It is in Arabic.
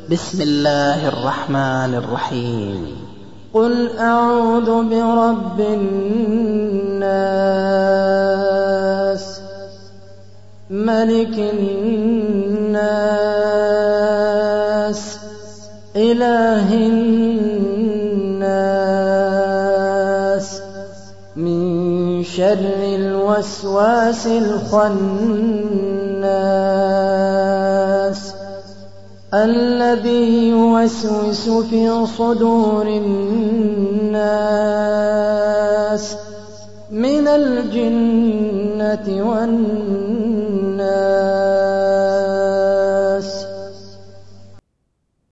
بسم الله الرحمن الرحيم. قل أعوذ برب الناس ملك الناس إله الناس من شر الوسواس الخناس الذي يوسوس في صدور الناس من الجنة والناس.